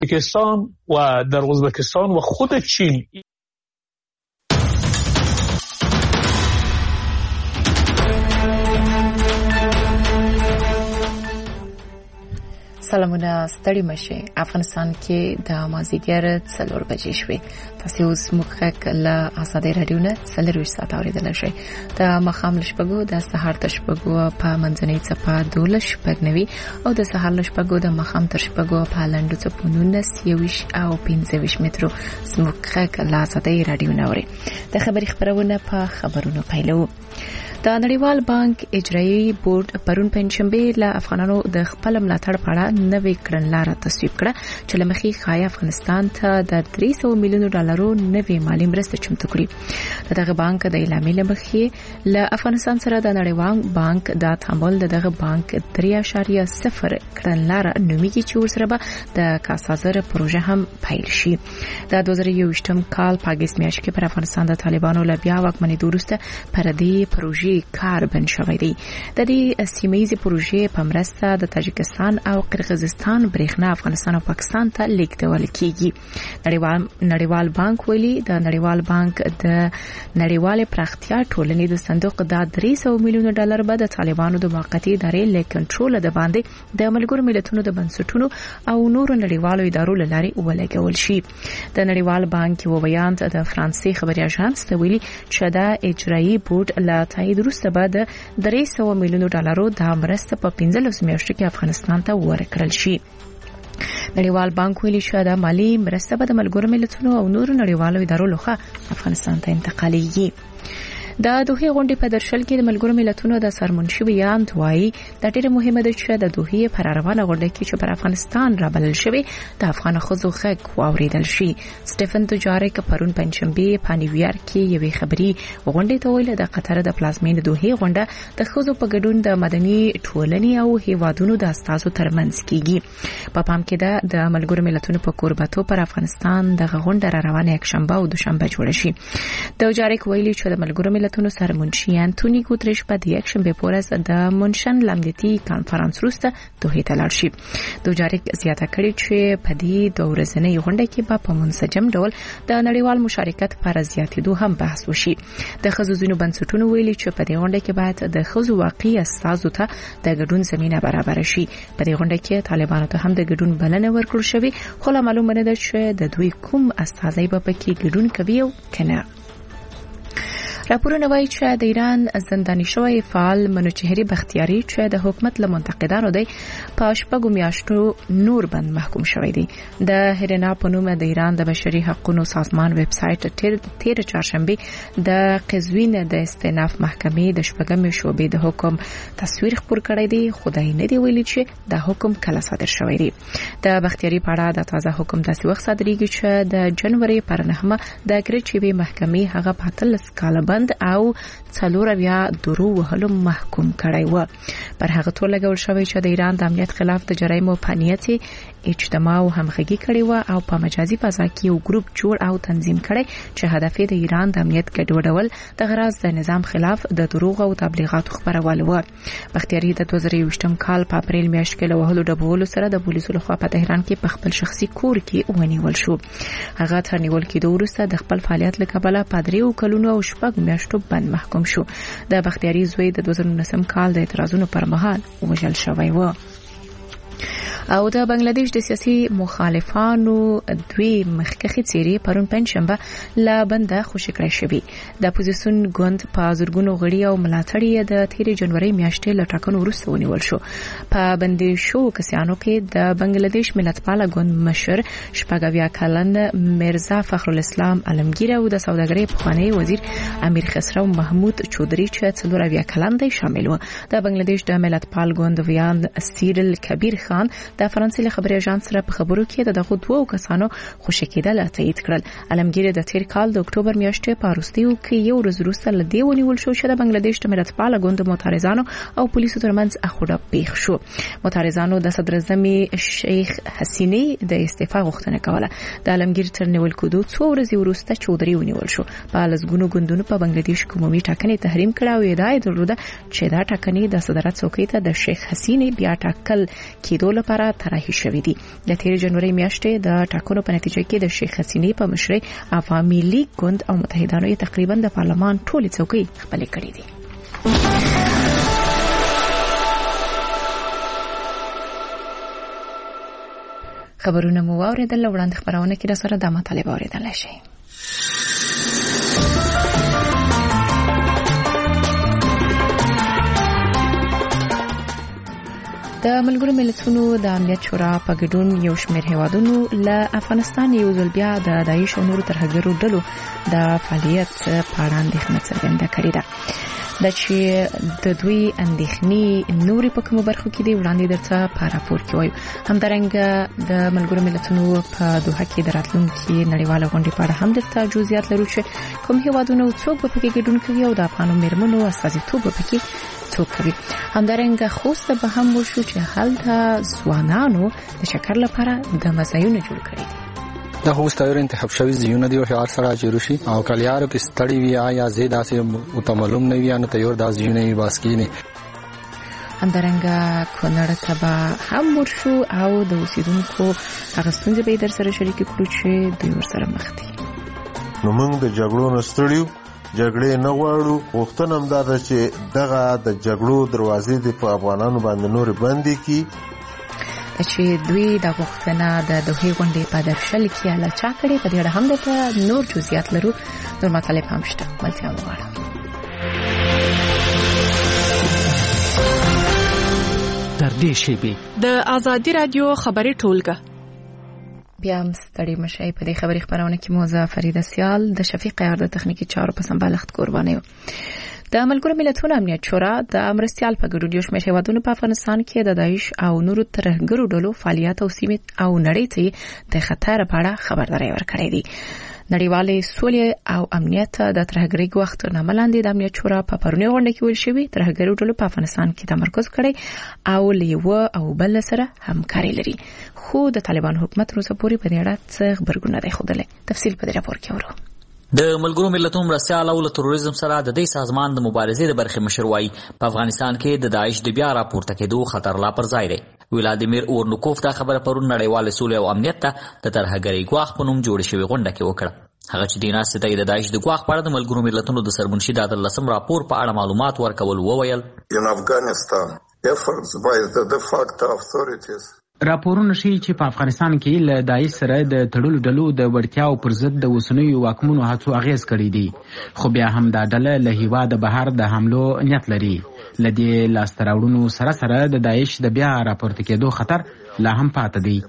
ازبکستان و در ازبکستان و خود چین سلامونه ستړي مشه. افغانستان کې د مازیګر 4 بجې شوې. تاسو اوس موږ له آزادۍ رادیو نه 4 ساعت اوریدل شئ. د مخام لشپګو د سهار تشپګو په منځنۍ څپه 12 او د سهار لشپګو د مخام تشپګو په لاندو څپو 19 او 15 مترو زموږ له آزادۍ رادیو نه اوري. د خبري خبرونه په خبرونو پیلو. د نړیوال بانک اجرایي بورډ پرون پنځشنبه له افغانانو د خپل ملاتړ په اړه نوې کړنلاره تصویب کړه چې لمخې خای افغانستان ته د 300 میلیون ډالرو نوې مالی مرسته چمتو کړي. دغه بانک د اعلامیې لمخې له افغانستان سره د نړیوال بانک د تعامل دغه بانک 3.0 کړنلاره نوميږي چې ورسره به د کاسازر پروژه هم پیل شي. د 2021 کال په اگست میاشت کې پر افغانستان د طالبانو له بیا واکمنۍ وروسته پر دې پروژې کار بند شوی دی. د دې سیمه‌یزې پروژې په مرسته د تاجکستان او قرغیزستان برېښنا افغانستان او پاکستان ته لیږدول کیږي. نړیوال بانک ویلي د نړیوال بانک د نړیوال پراختیا ټولنې د صندوق د 300 میلیون ډالر به د طالبانو د موقتی ادارې له کنټرول د باندې د ملګرو ملتونو د بنسټونو او نورو نړیوالو ادارو لاري ولګول شي. د نړیوال بانک یو بیان د فرانسې خبري اژانس ته ویلي چې د اجرایي بورډ له تایید وروسته به د 300 میلیون ډالرو د مرسته په 15 میاشتو کې افغانستان ته ورکړل شي. نړیوال بانک ویلي چې د مالی مرسته به د ملګرو ملتونو او نورو نړیوالو ادارو لخوا افغانستان ته انتقالېږي. د دوحې غونډې په درشل کې د ملګرو ملتونو د سرمنشي بیان دوی د ډېر مهمه ده چې د دوحې پر روانه غونډه کې چې پر افغانستان رابلل شوی د افغان خزو غږ واوریدل شي. سټيفن دوجاریک پرون پنځشنبه په نیویارک کې یوې خبري غونډې ته ویل د قطر د پلازمین دوحې غونډه د خزو په ګډون د مدني ټولنې او هیوادونو د استازو ترمنځ کیږي. په پام کې ده د ملګرو ملتونو په کوربتو پر افغانستان د غونډه را روانه یک شنبه او دوشنبه جوړ شي. دوجاریک ویلي چې د ملګرو ملتونو سرمنشي انټونی ګوتریش په یک شنبه پورز د منشن لامدتي کانفرنس وروسته دوحې ته لاړ شي. دوجاریک زیاته کړې چې په دې دوه ورځنۍ غونډه کې په منسجم ډول د نړیوال مشارکت پر زیاتېدو هم بحث وشي. د خزوزونو بنسټونو ویلي چې په دې غونډه کې باید د خزو واقعي استازو ته د ګډون زمينه برابر شي. په دې غونډه کې طالبانو ته هم د ګډون بلنه ورکړل شوې، خو لا معلومه نه ده چې د دوی کوم استازي به پکې ګډون کوي او کنه. راپورونه وايي چې د ایران زنداني شوی فعال منوچهري بختیاري چې د حکومت له منتقدانو دی په شپږو میاشتو نور بند محکوم شوی دی. د هرینا په نوم د ایران د بشري حقوقو سازمان ویب سټ 13 چهارشنبه د قزوین د استئناف محکمې د شپږمې شوبې د حکم تصویر خپور کړی دی. خدای نه دی ویلي چې د حکم کله صادر شوی دی. د بختیاري په اړه د تازه حکم داسې وخت صادریږي چې د جنوري پر 9 د ګرچوي محکمې هغه په 13 کال بند او څلورویا درو وهلو محکوم کړی و. پر هغه ټول لګول شوی چې د ایران د امنیت خلاف د جرایمو په نیت اجتماع او همغږي کړی و او په مجازي فضا کې یو ګروپ جوړ او تنظیم کړی چې هدف یې د ایران د امنیت ګډوډول د غرض د نظام خلاف د دروغ او تبلیغاتو خبرول و. بختیاري د 2020 کال په اپریل میاشت کې له وهلو ډبولو سره د پولیسو لخوا په تهران کې په خپل شخصي کور کې ونیول شو. هغه تر نیول کېدو وروسته د خپل فعالیت له کبله په 3 کلونو او شپږ میاشتو بند محکوم شو. د بختیاري زوی د 2019 کال د اعتراضونو پر مهال وژل شوی و. او د بنگلاديش د سیاسي مخالفانو دوی مخکخي څیرې پرون پنځشنبه لا بنده خوشی کړی شوی. د اپوزیسیون ګوند په زورګونو غړي او ملاتړي د 13 جنوري میاشتې له ټاکنو وروسته ونیول شو. په بندي شو کسانو کې د بنگلاديش ملتپاله ګوند مشر شپږاویا کلن مرزا فخرالاسلام علمگیر او د سوداګرۍ پخوانی وزیر امیر خسرو محمود چودري چې څلورویا کلن دی شامل و. د بنگلاديش د ملتپال ګوند ویان سیرل کبیر خان د فرانسې خبري اژانس سره په خبرو کې دغه دوه کسانو خوشی کېدل تایید کړل. علمگیر د تیر کال د اکتوبر میاشتې په روسیو کې یو ورځ وروسته له دې ونیول شو چې د بنگلاديش د ملتپال ګوند معترضانو او پولیسو ترمنځ اخوډه پیښ شو. معترضانو د صدر اعظم شیخ حسینی د استعفا غوښتنه کوله. د علمگیر تر نیول کېدو څو ورځې وروسته چودري ونیول شو. په لږګونو ګوندونو په بنگلاديش کومي ټاکنې تحریم کړه او ادعا درلوده چې دا ټاکنې د صدارت څوکۍ ته د شیخ حسینی بیا ټاکل کېدو لپاره طرحه شوې دي. د 13 جنوري میاشتې د ټاکنو په نتیجه کې د شیخ حسینې په مشرۍ عوامي لیگ ګوند او متحدانو تقریبا د پارلمان ټولې څوکۍ خپلې کړې دي. خبرونه مو واوریدل. وړاندې خبرونه کې د سره د مطالب اوریدل شي. د ملګرو ملتونو د امنیت شورا په ګډون یو شمېر هیوادونو له افغانستان یو ځل بیا د داعش او نورو ترهګرو ډلو د فعالیت په اړه اندېښنه څرګنده کړې ده. د چې د دوی اندېښنې نوري په کومو برخو کې دي وړاندې درته په راپور کې وایو. همدارنګه د ملګرو ملتونو په دوحه کې د راتلونکي نړیواله غونډې په اړه هم درته جزئیات لرو چې کوم هیوادونه څوک به پکې ګډون کوي او د افغانو میرمنو استازیتوب به پکې څوک کوي. همدارنګه خوست به هم وشو چې هلته ځوانانو د شکر لپاره د مزایونه جوړ کړي دي. د خوست تایر انتخاب شوی زیونه دی او هر سره چیروشي او کلیارو کې ستړي وي یا زیاده سي او تملوم نه وي نو تیور د زیونه وي باسکینه. همدارنګه کونړ ته به هم ورشو او د اوسیدونکو هغه ستونزې به در سره شریک کړو چې دوی ورسره مخ دي. نو موږ د جګړو نه ستړیو، جګړې نه غواړو. غوښتنه هم دا ده چې دغه د جګړو دروازې د په افغانانو باندې نور بندې کی چې دوی د غوښتنه د دوه غونډې په درشل کې اعلی چا کړي. په دې اړه هم د نور جزئیات لرو. نور مطالب هم شته. ملتیا وغواړم. تر دې شی د آزادی رادیو خبري ټولګه بیا هم ستړي مشي. په دې خبري خبرونه کې موزه فریده سیال د شفیق یار د تخنیکی چارو په سمبالښت قرباني و. د ملګرو ملتونو امنیت شورا د مرستيال په ګډون یو شمېر هیوادونو په افغانستان کې د داعش او نورو ترهګرو ډلو فعالیت او سیمه او نړۍ ته د خطر په اړه خبرداري ورکړې دي. نړیوالې سولې او امنیت د ترهګرۍ وخت نه ملاندې د امنیت شورا په پرونی غونډه کې ویل شوی ترهګرو ډلو په افغانستان کې تمرکز کړي او لیوه او بل سره همکاري لري. خو د طالبان حکومت روسه پوری په دې اړه څه خبرګون دی خوده. تفصیل په دې راپور کې ورو. د ملګرو ملتونو مرستيال او تروریزم سره د دې سازمان د مبارزې د برخې مشروعي په افغانستان کې د داعش د بیا راپورته کېدو خطر لا پر ځای دی. ولادیمیر اورنوکوف دا خبره پرون نړیوال سولې او امنیت ته د ترهګرۍ ګواښ په نوم جوړ شوی غونډه کې وکړه. هغه چې د ناستې د داعش د ګواښ په اړه د ملګرو ملتونو د سرمنشي د 13 راپور په اړه معلومات ورکول وویل. In Afghanistan, efforts by the de facto authorities راپورونه شي چې په افغانستان کې له داعش سره د تړلو ډلو د وړتیاو پر ضد د وسنوي واکمنو هڅو اغیز کړی دي. خو بیا هم دا ډله له هیواده بهر د حملو نیت لري. لدې لاستراوړونو سره سره د داعش د بیا راپورته کېدو خطر لا هم پاتې دی.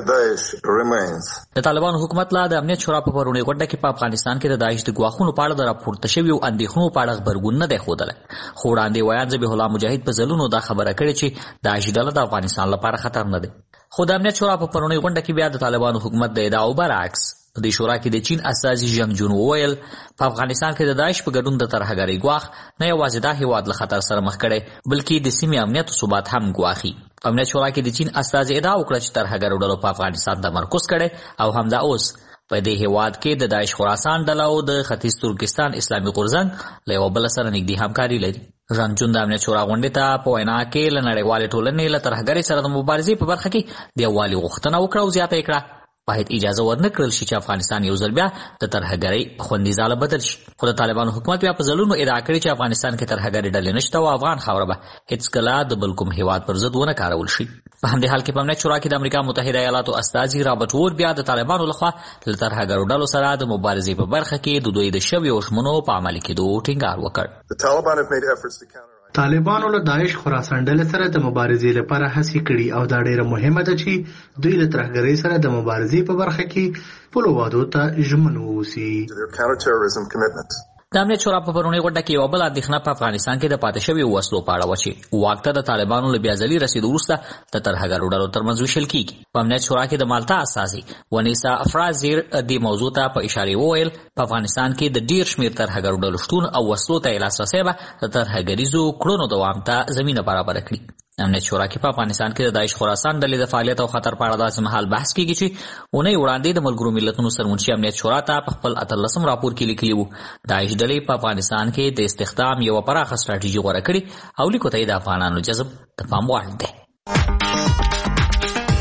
د طالبان حکومت لا د امنیت شورا په پرونی غونډه کې په افغانستان کې د داعش د ګواښونو په اړه د راپورته شوی او اندېښنو په اړه خبرګون نه دی ښودلی. خو وړاندې ویان ذبیح الله مجاهد په ځلونو دا خبره کړې چې داعش ډله د افغانستان لپاره خطر نه دی. خو د امنیت شورا په پرونی غونډه کې بیا د طالبانو حکومت د ادعاو برعکس په دې شورا کې د چین استازي ژنګ جون وویل په افغانستان کې د داعش په ګډون د ترهګرۍ ګواښ نه یوازې دا هیواد له خطر سره مخ کړي بلکې د سیمې امنیت او ثبات هم ګواښي. په امنیت شورا کې د چین استازي ادعا وکړه چې ترهګرو ډلو په افغانستان تمرکز کړي او همدا اوس په دې هیواد کې د داعش خراسان ډله او د ختیځ ترکستان اسلامي غورځنګ له یو بل سره نږدې همکاري لري. ژنګ جون د امنیت شورا غونډې ته په وینا کې له نړیوالې ټولنې له ترهګرۍ سره د مبارزې په برخه کې د یووالي غوښتنه وکړه او زیاته یې کړه. باید اجازه ورنه کړل شي چې افغانستان یو ځل بیا د ترهګرۍ خوندي ځاله بدل شي. خو د طالبانو حکومت بیا په ځلونو ادعا کړې چې افغانستان کې ترهګرۍ ډلې نشته او افغان خاوره به هیڅکله د بل کوم هیواد پر ضد ونه کارول شي. په همدې حال کې په امنیت شورا کې د امریکا متحده ایالاتو استازي رابرټ وور بیا د طالبانو لخوا له ترهګرو ډلو سره د مبارزې په برخه کې د دوی د شویو ژمنو په عملي کېدو ټینګار وکړ. طالبانو له داعش خراسان ډلې سره د مبارزې لپاره هڅې کړې او دا ډیره مهمه ده چې دوی له ترهګرۍ سره د مبارزې په برخه کې خپلو وعدو ته ژمن واوسي. د امنیت شورا په پرونی غونډه کې یو بل اندېښنه په افغانستان کې د پاتې شویو وسلو په اړه وه چې واک ته د طالبانو له بیا ځلي رسېدو وروسته د ترهګرو ډلو ترمنځ ویشل کېږي. په امنیت شورا کې د مالټا استازي ونیسا افرازیر دې موضوع ته په اشارې وویل په افغانستان کې د ډېر شمېر ترهګرو ډلو شتون او وسلو ته لاسرسی به د ترهګریزو کړنو دوام ته زمینه برابره کړي. امنیت شورا کې په افغانستان کې د داعش خراسان ډلې د فعالیت او خطر په اړه داسې مهال بحث کېږي چې اونۍ وړاندې د ملګرو ملتونو سرمنشي امنیت شورا ته په خپل 18 راپور کې لیکلي وو داعش ډلې په افغانستان کې د استخدام یو پراخه ستراتیژي غوره کړې او لیکو ته د افغانانو جذب د پام وړ دی.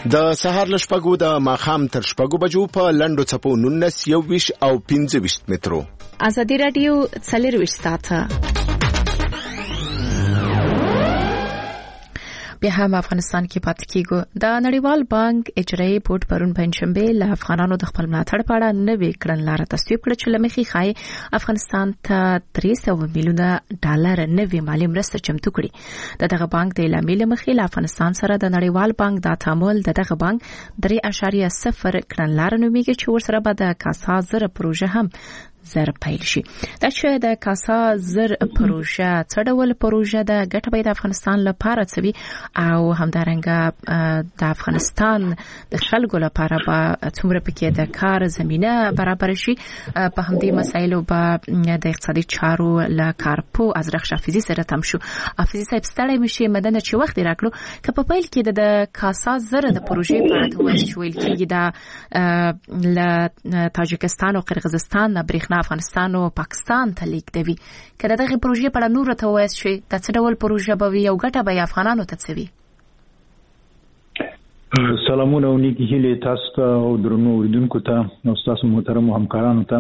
د سهار لشپګو د ماخام تر شپګو بجو په لندو چپو 19 21 او 25 مترو. ازادي رادیو 24 ساعته بیا هم افغانستان کې پاتې کیږو. د نړیوال بانک اجرایي بورډ پرون پنځشنبه له افغانانو د خپل ملاتړ په اړه نوې کړنلاره تصویب کړه چې لمخې خای افغانستان ته 300 میلیونه ډالر نوې مالي مرسته چمتو کړي. دغه بانک د اعلامیې لمخې له افغانستان سره د نړیوال بانک د تعامل دغه بانک 3.0 کړنلاره نومیږي چې ورسره به د کاسا زر پروژه هم زر پیل شي. دا چې د کاسا زر پروژه څه ډول پروژه ده، ګټه به د افغانستان لپاره څه وي او همدارنګه د افغانستان د خلکو لپاره به څومره پکې د کار زمينه برابر شي. په همدې مسایلو به د اقتصادي چارو له کارپو از رخ حافظي سره تم شو. حافظي صاحب ستړی مشي مدنه چې وخت راکړو که په پیل کې د کاسا زر د پروژې په اړه ویل کېږي د له تاجکستان او قرغیزستان نه برېښنا افغانستان او پاکستان ته لیږدوي. کله دغه پروژې په اړه نور ته وایي چې د څه ډول پروژه به وي او ګټه به افغانانو ته څه وي؟ سلامونه او نیکی هیله تاسو ته او درنو اوریدونکو ته او تاسو محترم همکارانو ته.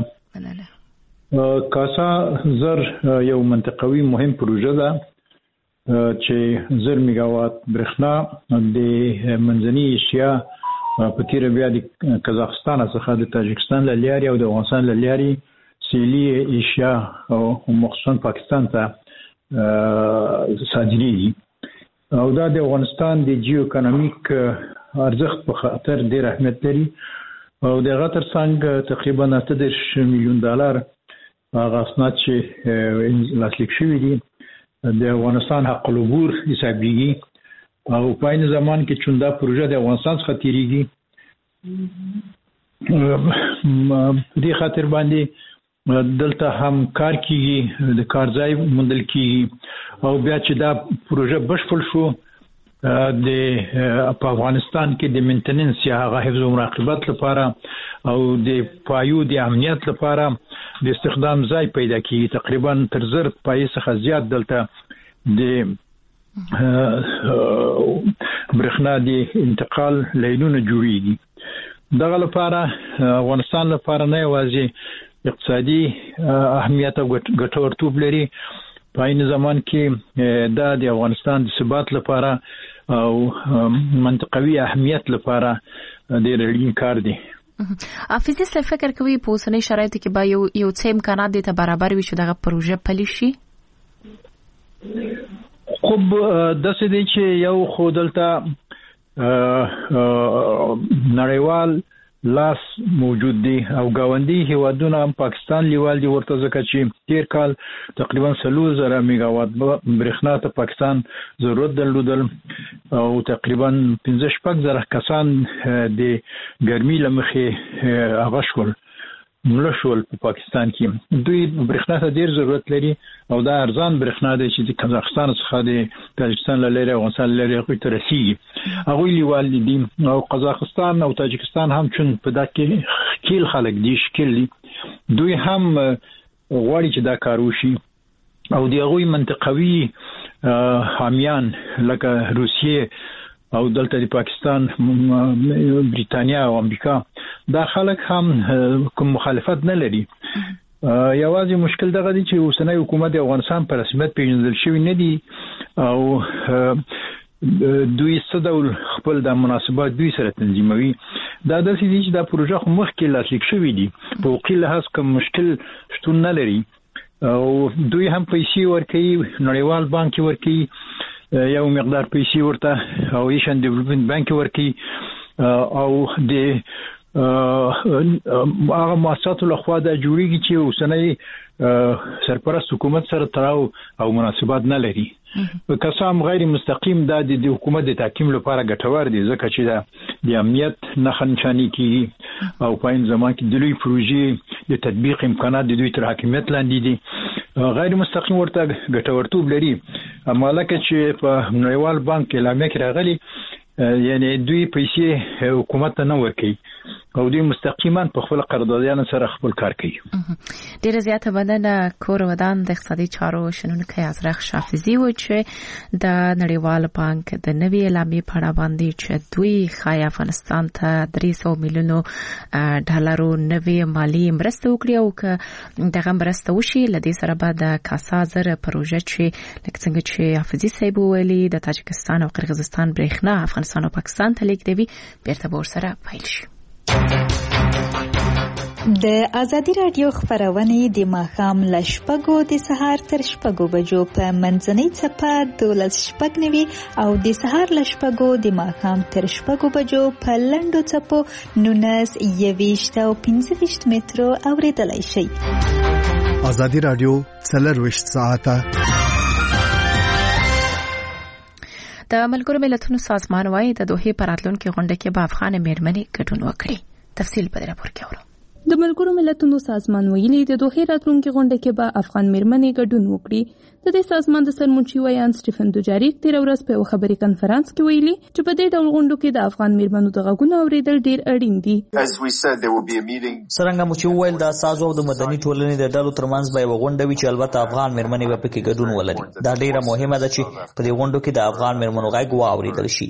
کاسا زر یو منطقوي مهم پروژه ده چې 1000 میگاوات برېښنا د منځنۍ ایشیا په تیر بیا د قزاقستان څخه د تاجکستان له لارې او د افغانستان له لارې سیلی ایشیا او مخصوصا پاکستان ته صادریږي. او دا د افغانستان د جیو اکونومیک ارزښت په خاطر ډېر اهمیت لري او د غتر څنګه تقریبا 8 میلیون ډالر هغه اسناد چې لاسلیک شوي دي د افغانستان حق العبور حسابيږي او په این زمان کې چې دا پروژه د افغانستان څخه تیریږي دې خاطر باندې دلته هم کار کیږي، د کار ځای موندل کیږي او بیا چې دا پروژه بشپړ شو د په افغانستان کې د مینټیننس یا حفظ او مراقبت لپاره او د پایو د امنیت لپاره د استخدام ځای پیدا کیږي. تقریبا تر 1000 پای څخه زیات دلته د برېښنا د انتقال لینونه جوړیږي. دغه لپاره افغانستان لپاره نه یوازې اقتصادي اهمیت او ګټورتوب لري، په این زمان کې دا د افغانستان د ثبات لپاره او منطقوي اهمیت لپاره ډېر اړین کار دی. حافظي صاحب فکر کوي په اوسنۍ شرایطو کې به یو څه امکانات دي ته برابر وي چې دغه پروژه پلي شي؟ خب داسې دی چې یو خو دلته نړیوال لاس موجود دي او گاونډي هیوادونه هم پاکستان لیوال دي ورته ځکه چې تیر کال تقریبا 3000 میگاوات برېښنا ته پاکستان ضرورت درلودل او تقریبا 15,000 کسان د ګرمي لمخې هغه شول ملشول په پاکستان کې. دوی برېښنا ته ډیر ضرورت لري او دا ارزان برېښنا دی چې د قزاقستان څخه د تاجکستان له لارې افغانستان له لارې خو ته رسیږي. هغوی لیوال دي او قزاقستان او تاجکستان هم چون په دا کې خیل خلک دي شکل دي، دوی هم غواړي چې دا کار وشي او د هغوی منطقوي حامیان لکه روسیه او دلته د پاکستان، بریتانیا او امریکا دا خلک هم کوم مخالفت نه لري. یوازې مشکل دغه دی چې اوسنۍ حکومت د افغانستان په رسمیت پیژندل شوی نه دي او دوی څه ډول خپل د مناسبات دوی سره تنظیموي. دا داسې دي چې دا پروژه خو مخکې لاسلیک شوی دي، په حقوقي لحاظ کوم مشکل شتون نه لري او دوی هم پیسې ورکوي، نړیوال بانک ورکوي یو مقدار پیسې ورته او ایشن ډیولپمنٹ بانک ورکوي او د هغه مؤسساتو لخوا دا جوړیږي چې اوسنۍ سرپرست حکومت سره تړاو او مناسبات نه لري. که څه هم غیر مستقیم دا د حکومت د تحکیم لپاره ګټور دي ځکه چې دا د امنیت نښه نښاني کیږي او په این زمان کې د لوی پروژې د تطبیق امکانات د دوی تر حاکمیت لاندې دي. غیر مستقیم ورته ګټورتوب لري، اما لکه چې په نړیوال بانک اعلامیه کې راغلي یعنی دوی پیسې حکومت ته نه ورکوي او دوی مستقیما په خپل قراردادیانو سره خپل کار کوي. ډیره زیاته مننه کور ودان د اقتصادي چارو شنونکی ازرخ شافعي و چې د نړیوال بانک د نوي اعلامیې په اړه باندې چې دوی خای افغانستان ته 300 میلیونو ډالرو نوي مالی مرسته وکړي او که دغه مرسته وشي لدې سره به د کاسا زر پروژه چې لکه څنګه چې حافظي صاحب ویلي د تاجکستان او قرغیزستان برېښنا افغانستان او پاکستان ته لیږدوي بیرته به ورسره پیل شي. د ازادي رادیو خبرونه د ماښام له 6 د سهار تر 6 بجو په منځنۍ چپه 12:09 او د سهار له 6 د ماښام تر 6 بجو په لنډو چپو 19 او 15 مترو اوریدلای شئ. ازادي رادیو 24 ساعته. د ملګرو ملتونو سازمان وايي د دوحې په راتلونکي غونډه کې به افغان میرمنې ګډون وکړي. تفصیل په دې راپور کې اورو. د ملګرو ملتونو سازمان ویلي د دوحې راتلونکي غونډه کې به افغان میرمنې ګډون وکړي. د دې سازمان د سرمنشي ویان سټیفن دوجاریک تیر ورځ په خبري کانفرنس کې ویلي چې په دې ډول غونډو کې د افغان میرمنو د غږونو اوریدل ډیر اړین دي. څرنګه مو چې ویل د اساسو او د مدني ټولنې د ډلو ترمنځ به غونډه وي چې البته افغان میرمنې به پکې ګډون ولري. دا ډیره مهمه ده چې په دې غونډو کې د افغان میرمنو غږ واوریدل شي.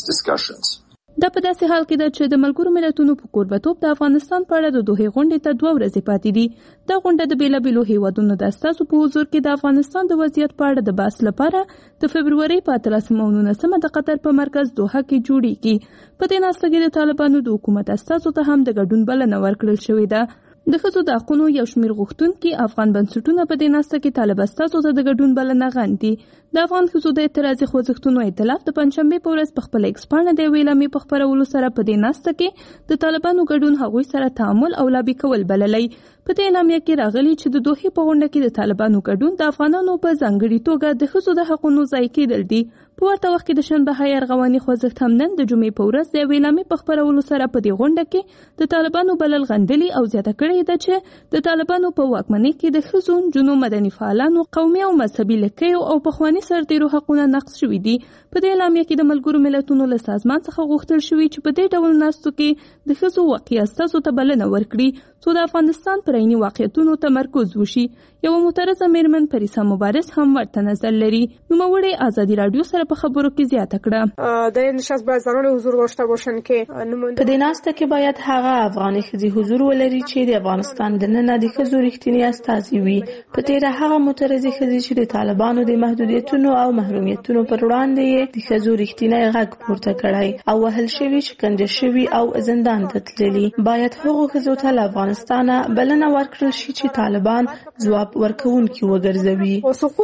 دا په داسې حال کې ده چې د ملګرو ملتونو په کوربتوب د افغانستان په اړه د دوحې غونډې ته 2 ورځې پاتې دي. دا غونډه د بیلابیلو هیوادونو د اساسو په حضور کې د افغانستان د وضعیت په اړه د بحث لپاره د فبرवरी په 13 او 19 د قطر په مرکز دوحه کې جوړیږي. په دې ناسته کې د طالبانو د حکومت اساسو ته هم د ګډون بلنه ورکړل شوې ده. د ښځو د حقونو یو شمېر غوښتونکي افغان بنسټونه په دې ناسته کې طالب اساسو ته د ګډون بلنه غندي. د افغان ښځو د اعتراضي خوځښتونو ائتلاف د پنځشنبه په ورځ په خپل ایکس پاڼه د اعلامیې په خبرولو سره په دې ناسته کې د طالبانو ګډون هغوی سره تعامل او لابي کول بللی. په دې اعلامیه کې راغلي چې د دوحې په غونډه کې د طالبانو ګډون د افغانانو په ځانګړي توګه د ښځو د حقونو ځای کېدل دي. په ورته وخت کې د شنبه ارغواني خوځښت هم نن د جمعې په ورځ د اعلامیې په خبرولو سره په دې غونډه کې د طالبانو بلل غندلي او زیاته کړې ده چې د طالبانو په واکمنۍ کې د ښځو، نجونو، مدني فعالانو، قومي او مذهبي لیکیو او پخواني سرتیرو حقونه نقض شوي دي. په دې اعلامیه کې د ملګرو ملتونو له سازمان څخه غوښتل شوي چې په دې ډول ناستو کې د ښځو واقعي استازو ته بلنه ورکړي څو د افغانستان پر عیني واقعیتونو تمرکز وشي. یو معترضه میرمن پریسا مبارز هم ورته نظر لري. نوموړی ازادي رادیو سره په خبرو کې زیاته کړه. د نشست باید زنان حضور داشته باشن که په دې ناسته کې باید هغه افغاني ښځې حضور ولري چې د افغانستان د نن د ښځو رښتینی استازي وي. په تیره هغه معترضه ښځې چې د طالبانو د محدودیتونو او محرومیتونو پر وړاندې د ښځو رښتینی غږ پورته کړی او وهل شوي، شکنجه شوي او زندان ته تللي. باید هغو ښځو ته له افغانستانه بلنه ورکړل شي چې طالبان ځواب ورکوونکي وګرځوي.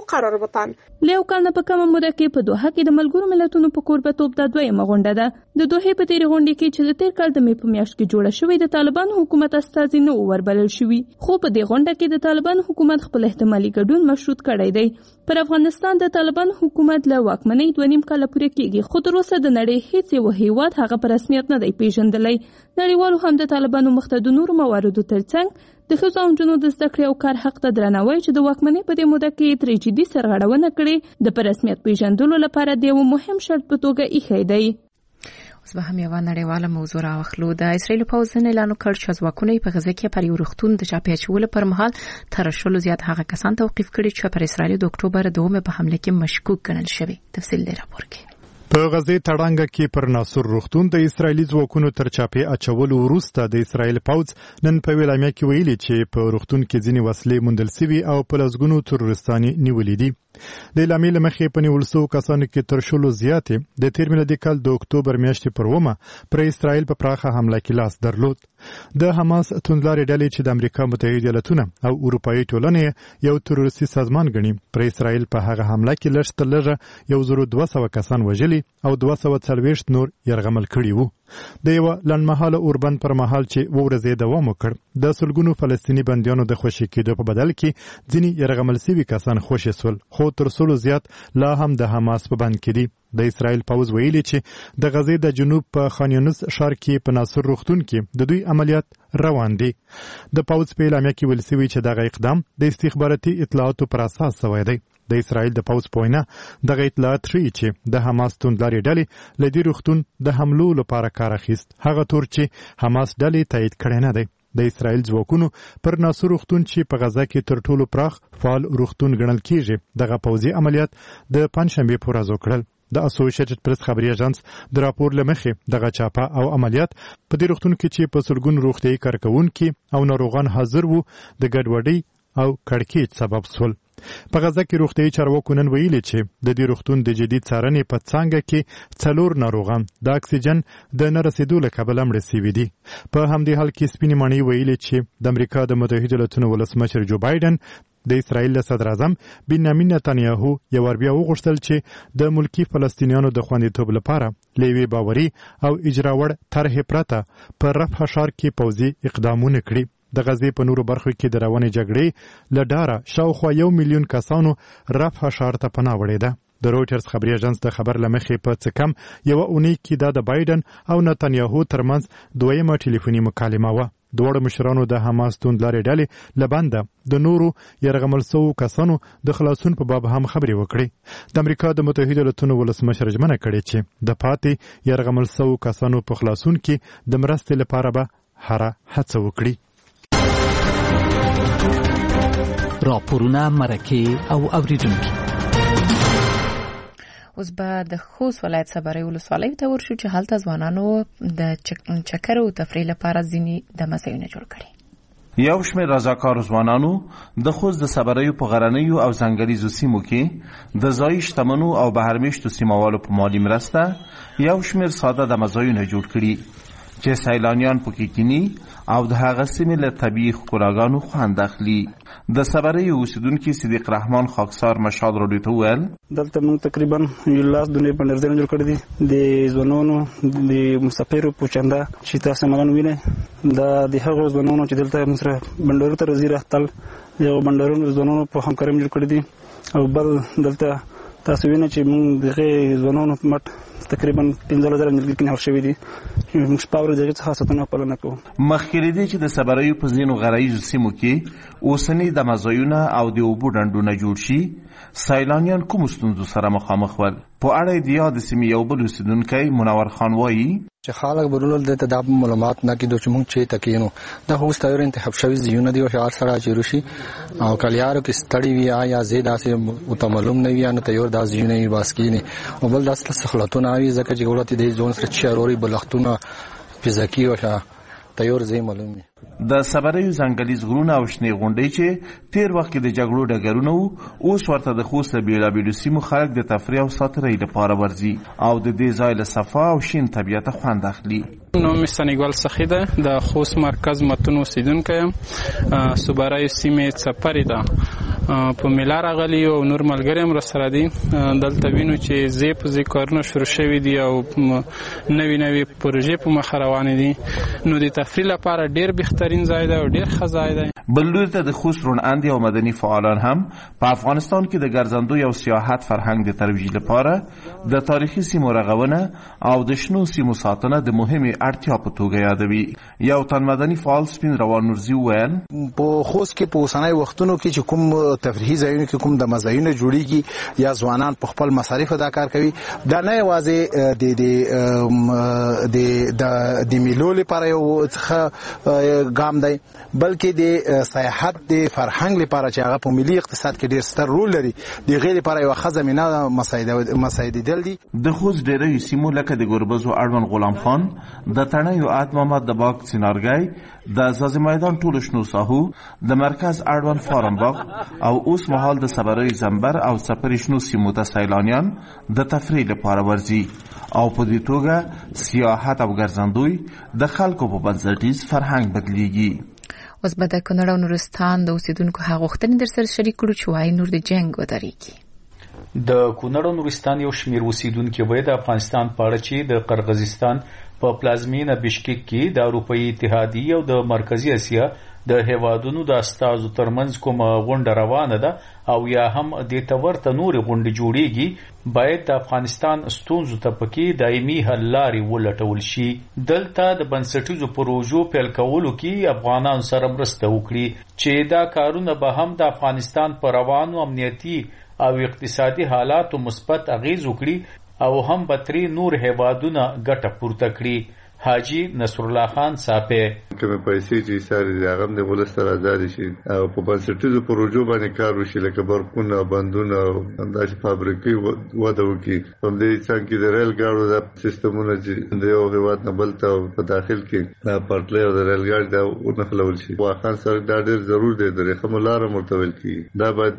لیو کال نه په کومه موده کې په دوحه کې د ملګرو ملتونو په کوربتوب د دویمه غونډه ده. د دوحې په تیرې غونډې کې چې د تیر کال د مې په میاشت کې جوړه شوې د طالبانو حکومت استازي نه وربلل شوي، خو په دې غونډه کې د طالبانو حکومت خپل احتمالي ګډون مشروط کړی دی. پر افغانستان د طالبانو حکومت له واکمنۍ 2.5 کال پورې کېږي، خو تر اوسه د نړۍ هیڅ یو هیواد هغه په رسمیت نه دی پیژندلی. نړیوالو هم د طالبانو مخ ته د نورو مواردو ترڅنګ د ښځو او نجونو د زده کړې او کار حق ته درناوی چې د واکمنۍ په دې موده کې ترې جدي سرغړونه کړې د په رسمیت پیژندلو لپاره د یو مهم شرط په توګه ایښی دی. اوس به هم یوه نړیواله موضوع راواخلو. د اسرائیل پوځ اعلان وکړ چې ځواکونه په غزه کې پر یو روغتون د چاپې اچولو پر مهال تر شلو زیات هغه کسان توقیف کړي چې پر اسرائیل د اکتوبر 2 په حمله کې مشکوک ګڼل شوي. تفصیل دی راپور کې. په غزه تړانګه کې پر ناصر روغتون د اسرایلی ځواکونو تر چاپې اچولو وروسته د اسرایل پوځ نن په اعلامیه کې ویلي چې په روغتون کې ځینې وسلې موندل شوي او په لسګونو تروریستانې نیولې دي. د اعلامیې له مخې په نیول شوو کسانو کې تر شلو زیاتې د تیر میلادي کال د اکتوبر میاشتې پر 1 پر اسرائیل په پراخه حمله کې لاس درلود. د حماس توندلارې ډلې چې د امریکا متحده ایالاتونه او اروپایي ټولنې یو تروریستي سازمان ګڼي پر اسرائیل په هغه حمله کې لږ تر لږه 1200 کسان وژلي او 240 نور یرغمل کړي وو. د یو لنډمهاله اوربند پر مهال چې ورځې دوام وکړ د سلګونو فلسطینی بندیانو د خوشي کېدو په بدل کې ځینې یرغمل شوي کسان خوشي سول، خو تر څو زیات لا هم د حماس په بند کې دي. د اسرائیل پوځ ویلي چې د غزې د جنوب په خان یونس ښار کې په ناصر روغتون کې د دوی عملیات روان دي. د پوځ په اعلامیه کې ویل شوي چې دغه اقدام د استخباراتي اطلاعاتو پر اساس شوی دی. د اسرایل د پوځ په وینا دغه اطلاعات ښیي چې د حماس توندلارې ډلې له دې روغتون د حملو لپاره کار اخیست، هغه تور چې حماس ډلې تایید کړی نه دی. د اسرایل ځواکونو پر ناصر روغتون چې په غزا کې تر ټولو پراخ فعال روغتون ګڼل کیږي دغه پوځي عملیات د پنځشنبې په ورځ وکړل. د اسوسییټډ پریس خبري اژانس د راپور لمخې دغه چاپه او عملیات په دې روغتون کې چې په سلګون روغتيایي کارکونکي او ناروغان حاضر وو د ګډوډۍ او کړکېچ سبب شول. په غزا کې روغتيایي چارواکو نن ویلي چې د دې روغتون د جدي څارنې په څانګه کې 4 ناروغان د اکسیجن د نه رسیدو له کبله مړه شوي دي. په همدې حال کې سپینې ماڼۍ ویلي چې د امریکا د متحده ایالاتونو ولسمشر جو بایدن د اسرایل له صدر اعظم بنیامین نتانیاهو یو ور بیا وغوښتل چې د ملکی فلسطینیانو د خوندیتوب لپاره لوی باوري او اجراوړ طرح پرته پر رفح ښار کې پوځي اقدامونه کړي. د غزې په نورو برخو کې د روانې جګړې له ډاره شاوخوا 1 میلیون کسانو رفح ښار ته پناه وړې ده. د رویټرز خبري اژانس د خبر لمخې په څه کم یو اونۍ کې د بایدن او نتانیاهو ترمنځ دویمه ټلیفوني مکالمه وه. دواړو مشرانو د حماس توندلارې ډلې له بنده د نورو یرغمل شوو کسانو د خلاصون په باب هم خبرې وکړې. د امریکا د متحده ایالاتونو ولسمشر ژمنه کړې چې د پاتې یرغمل شوو کسانو په خلاصون کې د مرستې لپاره به هره هڅه وکړي. راپورونه مرکه او اوریدونکي. اوس به د خوست ولایت صبري ولسوالۍ ته ورشو چې هلته ځوانانو د چکر او تفریح لپاره ځینې د مزایونه جوړ کړي. یو شمېر رضاکار ځوانانو د خوست د صبریو په غرنیو او ځنګلیزو سیمو کې د ځایي شتمنو او بهرمېشتو سیموالو په مالي مرسته یو شمېر ساده د مزایونه جوړ کړي چې سیلانیان پکې کینی او د هغه سیمې له طبیعي ښکلاګانو خوند اخلي. د صبریو اوسیدونکي صدیق رحمان خاکسار مشال راډیو ته وویل دلته موږ تقریبا یو لاس دونې پنځه جوړ کړی دي د ځوانانو د مسافرو په چنده چې تاسو مګن وینئ دا د هغو ځوانانو چې دلته مصر بندرونو ته راځي راختل یو بندرونو ځوانانو په همکارۍ جوړ کړی دي او بل دلته تاسو وینئ چې موږ دغه ځوانانو په مټ تقریبا 15000 نږدې کې نهر شوي دي موږ پاور دغه څخه ساتنه پالنه کوو. مخکې دی چې د صبریو په ځینو غرایزو سیمو کې اوسنی د مزایونه او د اوبو ډنډونه جوړ شي سیلانیان کوم ستونزو سره مخامخ ول. په اړه د یاد سیمې یو بل اوسیدونکی منور خان وایي چې خلک برول د تداب معلومات نه کې د چمون چې تکینو د هوست اور انتخاب شوی زیونه دی او شعار سره چیروشي او کلیارو کې ستړي وی یا زید اسه متملم نه وی نه تیور د زیونه واسکینه او بل داس خلاتونه وی زکه چې ګورته د ځون سره چاروري بلختونه فزیکی او شا تیور زی معلومه. د صبریو ځنګلیز غرونه او شنې غونډۍ چې تیر وخت کې د جګړو ډګرونه وو اوس ورته د خوست بیلابیلو سیمو خلک د تفریح او ساتیرۍ لپاره ورځي او د دې ځای له صفا او شین طبیعت خوند اخلي. نوم سنیګل سخی ده د خوست مرکز متون اوسیدونکی یم. صبریو سیمې څپرې ده په میله راغلي او نور ملګري هم راسره دي. دلته وینو چې زی په زی کارونه شروع شوي دي او نوې نوې پروژې په مخ روانې دي نو د تفریح لپاره ډېر بهترین ځای دی او ډېر ښه ځای دی. بل لوري ته د خوست روڼاندې او مدني فعالان هم په افغانستان کې د ګرځندوی او سیاحت فرهنګ د ترویج لپاره د تاریخي سیمو رغونه او د شنو سیمو ساتنه د مهمې اړتیا په توګه یادوي. یو تن مدني فعال سپین روان نورزي وویل په خوست کې په اوسنۍ وختونو کې چې کوم تفریحي ځایونه کې کوم د مزایونه جوړیږي یا ځوانان په خپل مصارف ادا کار کوي دا نه یوازې د میلو لپاره یو څه ګام دی بلکې د سیاحت د فرهنګ لپاره چې هغه په ملي اقتصاد کې ډېر ستر رول لري د غیر لپاره یو ښه زمینه مساعدېدل دي. د خوست ډېری سیمو لکه د ګربزو اړوند غلام خان د تڼیو عاد محمد د باغ سینارګی د زازي میدان ټولو شنو ساحو د مرکز اړوند فارم باغ او اوس مهال د صبریو زمبر او څپرې شنو سیمو ته سیلانیان د تفریح لپاره ورځي او په دې توګه سیاحت او ګرځندوی د خلکو په بنسټیز فرهنګ بدلیږي. اوس به د کونړ او نورستان د اوسیدونکو هغه غوښتنې در سره شریک کړو چې وایي نور د جنگ ودرېږي. د کونړ او نورستان یو شمېر اوسیدونکي وایي د افغانستان په اړه چې د قرغیزستان په پلازمینه بشکک کې د اروپایي اتحادیې او د مرکزی اسیا د هیوادونو د استازو ترمنځ کومه غونډه روانه ده او یا هم د تورته نور غونډې جوړیږي باید د افغانستان ستونزو ته پکې دایمي حل لارې ولټول شي. دلته د بنسټیزو پروژو پیل کولو کې افغانان سره مرسته وکړي چې دا کارونه به هم د افغانستان په روانو امنیتي او اقتصادي حالاتو مثبت اغیز وکړي او هم به ترې نور هیوادونه ګټه پورته کړي. حاجی نصر الله خان صافی کومه پیسې چې ساري د هغه د ولس سره آزاد شي او په بنسټیزو پروژو باندې کار وشي لکه برقونه بندونه او انداز فابریکې وده وکړي. په دې څنګه د ریل ګاډو د سیستمونو چې د یو هیواد نه بل ته په داخل کې پټلۍ او د ریل ګاډي د ونخلول شي. واخان سره دا ډېر ضرور دی د رقملار مرتبل کی دا باید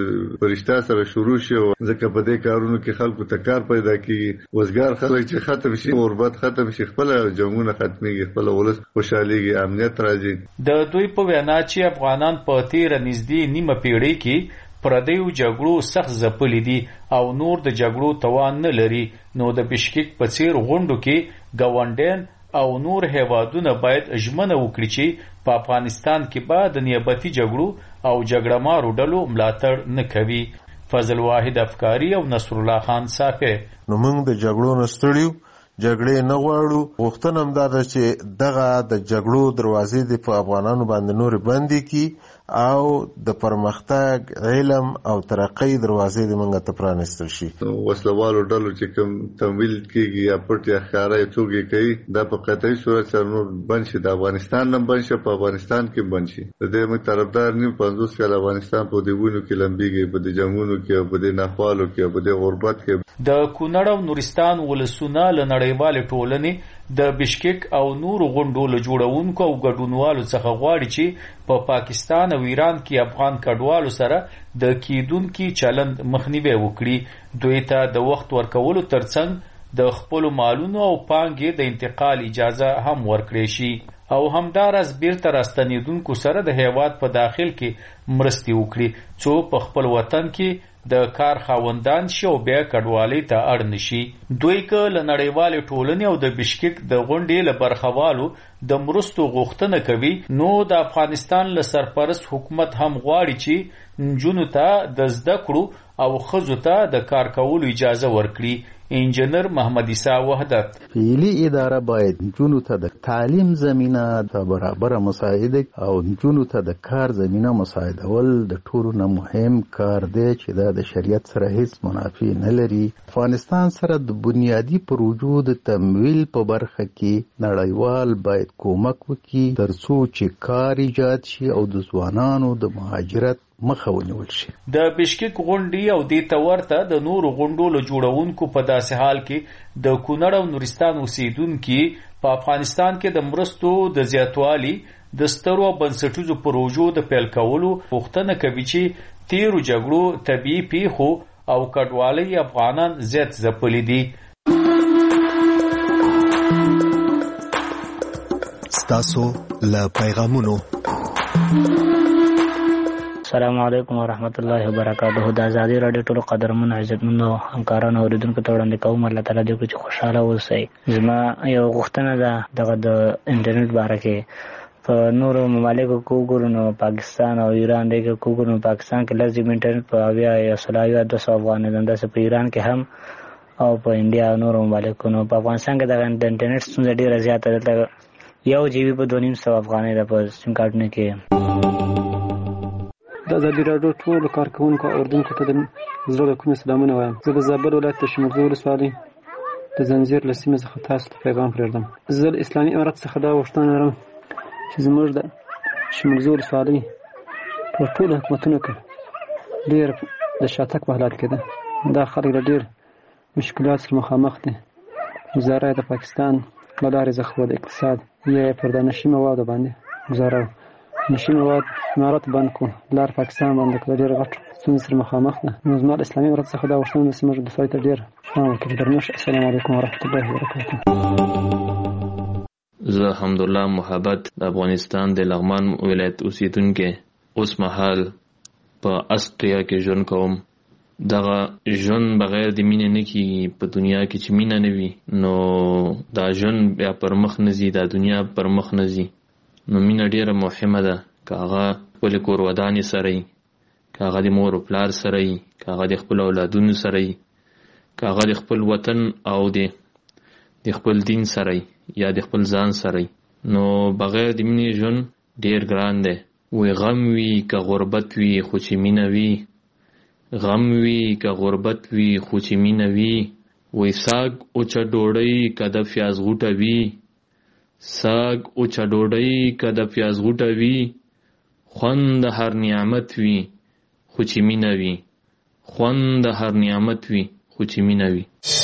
پرشتہ سره شروع شي ځکه په دې کارونو کې خلکو ته کار پیدا کیږي. وزګار خلک چې ختم شي غربت ختم شي خپل جنگونه ختميږي خپل ولس خوشحاليږي امنیت راځي. د دوی په وینا چې افغانان په تیر نږدې نیمه پیړۍ کې پردیو جګړو سخت ځپلي دي او نور د جګړو توان نه لري. نو د بشکیک په څیر غونډو کې ګاونډیان او نور هیوادونه باید ژمنه وکړي چې په افغانستان کې به د نیابتي جګړو او جګړه مارو ډلو ملاتړ نه کوي. فضل واحد افکاری او نصر الله خان صافی نو موږ د جګړو نه ستړیو جګړې نه غواړو. غوښتنه هم دا ده چې دغه د جګړو دروازې د په افغانانو باندې نور بندې کی او د پرمختګ علم او ترقۍ دروازې د منګه ته پرانستل شي. وسلوالو ډلو چې کوم تمویل کیږي یا پټ یا ښکارا توګه کوي دا په قطعي صورت سره نور بند شي. د افغانستان نه بند شي په افغانستان کې بند شي. د دې موږ طرفدار نه 50 کال افغانستان په دیګونو کې لمبيږي په دې جنگونو کې په دې ناخوالو کې په دې غربت کې. د کونړ او نورستان ولسونه له نړیوال ټولنې د بشکیک او نور غونډو له جوړونکو او ګډونوالو څخه غواړي چې په پاکستان او ایران کې افغان کډوالو سره د کیدونکو چلند مخنیوي وکړي. دوی ته د وخت ورکولو ترڅنګ د خپل مالونو او پانګې د انتقال اجازه هم ورکړي شي او همدارس بیرته راستنیدونکو سره د هیواد په داخل کې مرستې وکړي څو په خپل وطن کې د کار خاوندان شي او بیا کډوالۍ ته اړ نشي. دوی که له نړیوالې ټولنې او د بشکیک د غونډې له برخوالو د مرستو غوښتنه کوي نو د افغانستان له سرپرست حکومت هم غواړي چې نجونو ته د زده کړو او ښځو ته د کار کولو اجازه ورکړي. انجینر محمد عیسی وحدت فعلی اداره باید نجونو ته د تعلیم زمینه ته برابر مساعده او نجونو ته د کار زمینه مساعدول د ټولو نه مهم کار دی چې دا د شریعت سره هیڅ منافی نه لري. افغانستان سره د بنیادی پروژو د تمویل په برخه کې نړیوال باید کومک وکړي ترڅو چې کار ایجاد شي او د ځوانانو د مهاجرت مخه ونیول شي. د بشکیک غونډې او د تورته د نورو غونډو له جوړونکو په داسې حال کې د کونړ او نورستان اوسیدونکو په افغانستان کې د مرستو د زیاتوالي د سترو بنسټیزو پروژو د پیل کولو غوښتنه کوي چې تیرو جګړو طبيعي پیښو او کډوالۍ افغانان زیات ځپلي دي. ستاسو له پیغامونو السلام علیکم ورحمت الله وبرکاته. د ازادي رادیو ټولو قدرمن عزتمنو همکارانو اوریدونکو ته وړاندې کوم الله تعالی دې چې خوشاله اوسئ. زما یو غوښتنه ده دغه د انټرنیټ باره کې په نورو ممالکو کې وګورو نو پاکستان او ایران دغه وګورو نو پاکستان کې لازم انټرنیټ په 200 افغان دنده په ایران کې هم او په انډیا او نورو ممالکو نو په افغانستان کې د انټرنیټ ستونزه ډیره زیاته ده. 1 GB په 2.5 افغانۍ د په سیم کارتونو کې. د ازادي راډیو ټولو کارکوونکو او اردوونکو ته د زړه له کومې سلامونه وایم. زه د زابل ولایت د شمولزو ولسوالۍ د زنځیر له سیمې څخه تاسو ته پیغام پرېږدم. زه له اسلامي امارت څخه دا غوښتنه لرم چې زموږ د شمولزو ولسوالۍ په ټولو حکومتونو کې ډېر د شاتګ په حالات کې ده. دا خلک له ډېر مشکلات سره مخامخ دي. وزاره د پاکستان له لارې څخه د اقتصاد یا پر د نشي موادو باندې وزاره نشي مواد امارت بند کو لار پاکستان باندې کړه ډېر غټ ستونزې سره مخامخ ده. نو زما د اسلامي امارت څخه دا غوښتنه ده چې موږ د فایت ډېر پام وکړو. درنښت. السلام علیکم ورحمت الله وبرکاته. زه حمدالله محبت د افغانستان د لغمان ولایت اوسیدونکو اوس مهال په استریا کې ژوند کوم. دغه ژوند بغیر د مینې نه کیږي. په دنیا کې چې مینه نه وي نو دا ژوند بیا پر مخ نه ځي، دا دنیا پر مخ نه ځي. نو مینه ډیره مهمه ده. که هغه خپل کور ودانې سره وي، که هغه د مور او پلار سره وي، که هغه د خپل اولادونو سره وي، که هغه د خپل وطن او د خپل دین سره وي یا د خپل ځان سره وي، نو بغیر د مینې ژوند ډیر ګران دی. وی غم وي که غربت وي، خو چې مینه وي غم وي که غربت وي خو چې مینه وي وای ساګ اوچه ډوډۍ که د پیاز غوټه وي ساګ اوچه ډوډۍ که د پیاز غوټه وي خوند د هر نعمت وي خو چې مینه وي خوند د هر نعمت وي خو چې مینه وي